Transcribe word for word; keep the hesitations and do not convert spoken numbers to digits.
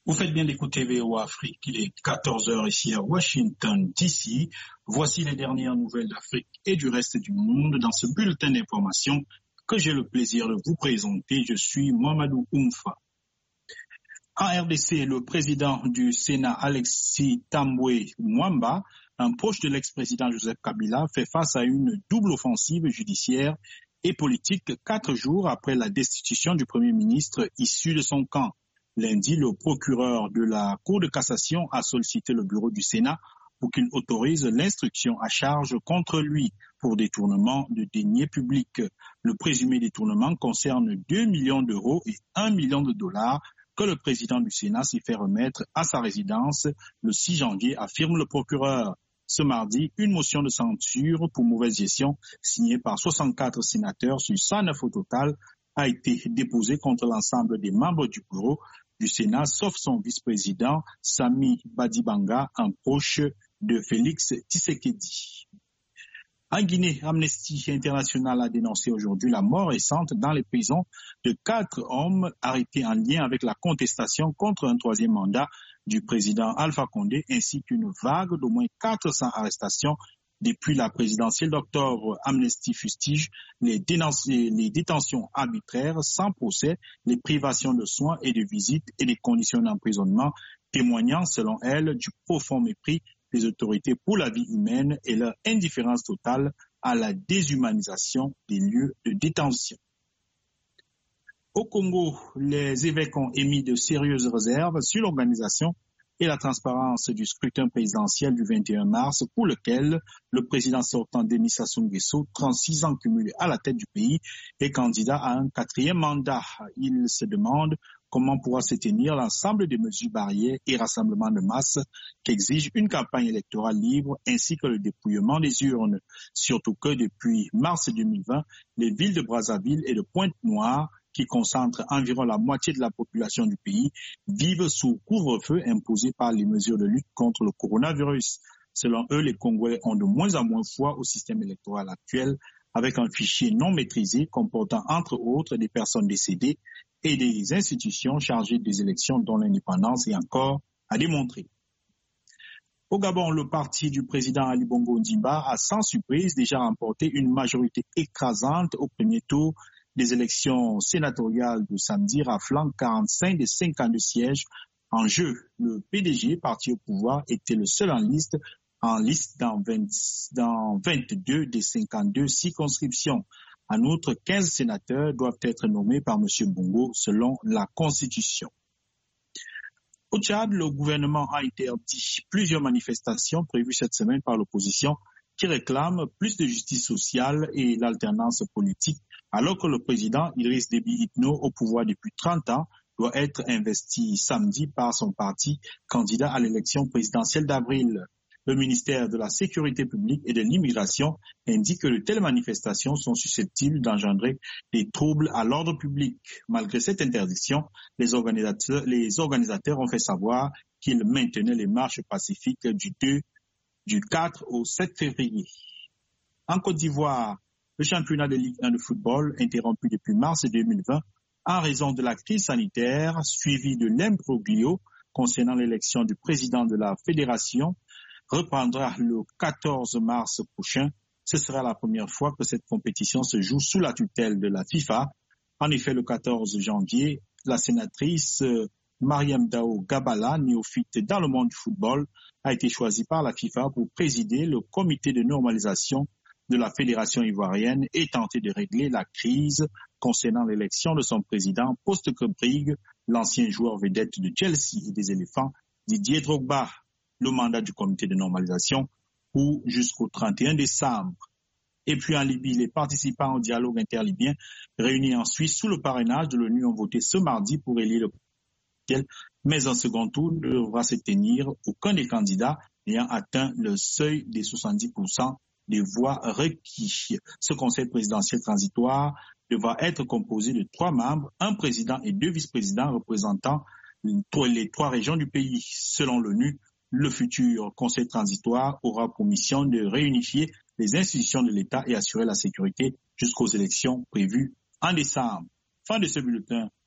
Vous faites bien d'écouter V O A Afrique. Il est quatorze heures ici à Washington, D C. Voici les dernières nouvelles d'Afrique et du reste du monde dans ce bulletin d'information que j'ai le plaisir de vous présenter. Je suis Mamadou Oumfa. En R D C, le président du Sénat, Alexis Tambwe Mwamba, un proche de l'ex-président Joseph Kabila, fait face à une double offensive judiciaire et politique quatre jours après la destitution du Premier ministre issu de son camp. Lundi, le procureur de la Cour de cassation a sollicité le bureau du Sénat pour qu'il autorise l'instruction à charge contre lui pour détournement de deniers publics. Le présumé détournement concerne deux millions d'euros et un million de dollars que le président du Sénat s'y fait remettre à sa résidence le six janvier, affirme le procureur. Ce mardi, une motion de censure pour mauvaise gestion signée par soixante-quatre sénateurs sur cent neuf au total a été déposée contre l'ensemble des membres du bureau du Sénat, sauf son vice-président Sami Badibanga, un proche de Félix Tshisekedi. En Guinée, Amnesty International a dénoncé aujourd'hui la mort récente dans les prisons de quatre hommes arrêtés en lien avec la contestation contre un troisième mandat du président Alpha Condé, ainsi qu'une vague d'au moins quatre cents arrestations depuis la présidentielle d'octobre. Amnesty fustige les, les détentions arbitraires sans procès, les privations de soins et de visites et les conditions d'emprisonnement, témoignant selon elle du profond mépris des autorités pour la vie humaine et leur indifférence totale à la déshumanisation des lieux de détention. Au Congo, les évêques ont émis de sérieuses réserves sur l'organisation et la transparence du scrutin présidentiel du vingt et un mars pour lequel le président sortant Denis Sassou Nguesso, trente-six ans cumulés à la tête du pays, est candidat à un quatrième mandat. Il se demande comment pourra se tenir l'ensemble des mesures barrières et rassemblements de masse qu'exige une campagne électorale libre ainsi que le dépouillement des urnes. Surtout que depuis mars deux mille vingt, les villes de Brazzaville et de Pointe-Noire, qui concentrent environ la moitié de la population du pays, vivent sous couvre-feu imposé par les mesures de lutte contre le coronavirus. Selon eux, les Congolais ont de moins en moins foi au système électoral actuel, avec un fichier non maîtrisé comportant entre autres des personnes décédées et des institutions chargées des élections dont l'indépendance est encore à démontrer. Au Gabon, le parti du président Ali Bongo Ondimba a sans surprise déjà remporté une majorité écrasante au premier tour des élections sénatoriales de samedi, raflant quarante-cinq des cinquante-deux sièges en jeu. Le P D G, parti au pouvoir, était le seul en liste, en liste dans, vingt, dans vingt-deux des cinquante-deux circonscriptions. En outre, quinze sénateurs doivent être nommés par M. Bongo selon la Constitution. Au Tchad, le gouvernement a interdit plusieurs manifestations prévues cette semaine par l'opposition qui réclame plus de justice sociale et l'alternance politique, alors que le président Idriss Déby Itno, au pouvoir depuis trente ans, doit être investi samedi par son parti, candidat à l'élection présidentielle d'avril. Le ministère de la Sécurité publique et de l'immigration indique que de telles manifestations sont susceptibles d'engendrer des troubles à l'ordre public. Malgré cette interdiction, les organisateurs, les organisateurs ont fait savoir qu'ils maintenaient les marches pacifiques du deux du quatre au sept février. En Côte d'Ivoire, le championnat de Ligue un de football, interrompu depuis mars deux mille vingt en raison de la crise sanitaire, suivi de l'imbroglio concernant l'élection du président de la fédération, reprendra le quatorze mars prochain. Ce sera la première fois que cette compétition se joue sous la tutelle de la FIFA. En effet, le quatorze janvier, la sénatrice Mariam Dao Gabala, néophyte dans le monde du football, a été choisie par la FIFA pour présider le comité de normalisation de la fédération ivoirienne et tenter de régler la crise concernant l'élection de son président, poste que brigue l'ancien joueur vedette de Chelsea et des éléphants, Didier Drogba. Le mandat du comité de normalisation court jusqu'au trente et un décembre. Et puis en Libye, les participants au dialogue interlibyen réunis en Suisse sous le parrainage de l'ONU ont voté ce mardi pour élire le mais un second tour ne devra se tenir aucun des candidats ayant atteint le seuil des soixante-dix pour cent des voix requises. Ce conseil présidentiel transitoire devra être composé de trois membres, un président et deux vice-présidents représentant les trois régions du pays. Selon l'ONU, le futur conseil transitoire aura pour mission de réunifier les institutions de l'État et assurer la sécurité jusqu'aux élections prévues en décembre. Fin de ce bulletin